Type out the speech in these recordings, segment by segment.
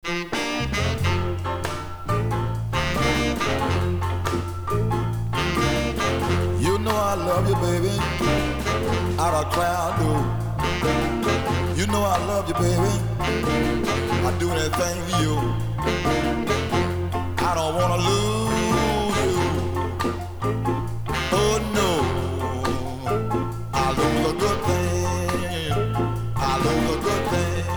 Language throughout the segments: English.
You know I love you, baby. Out of crowd, do. You know I love you, baby. I'd do anything for you. I don't wanna lose you. Oh no, I lose a good thing. I lose a good thing.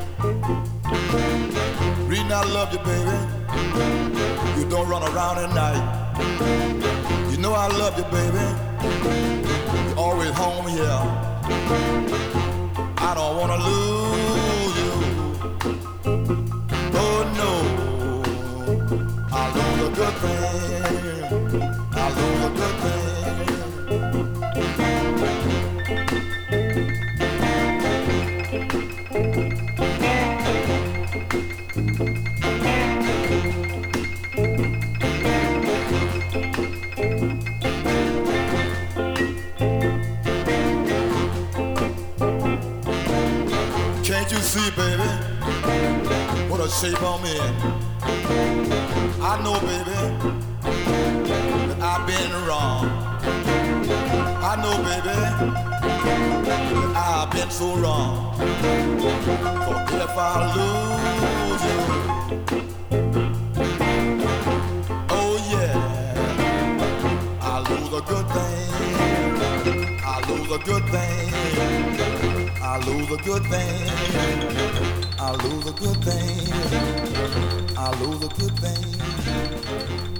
Reason I love you, baby. You don't run around at night. You know I love you, baby. You're always home here. I don't wanna lose you. Oh no, I lose a good thing. I lose a good thing. Can't you see, baby, what a shape I'm in? I know, baby, that I've been wrong. I know, baby, that I've been so wrong. For if I lose you, oh yeah, I lose a good thing. I lose a good thing. I lose a good thing. I lose a good thing. I lose a good thing.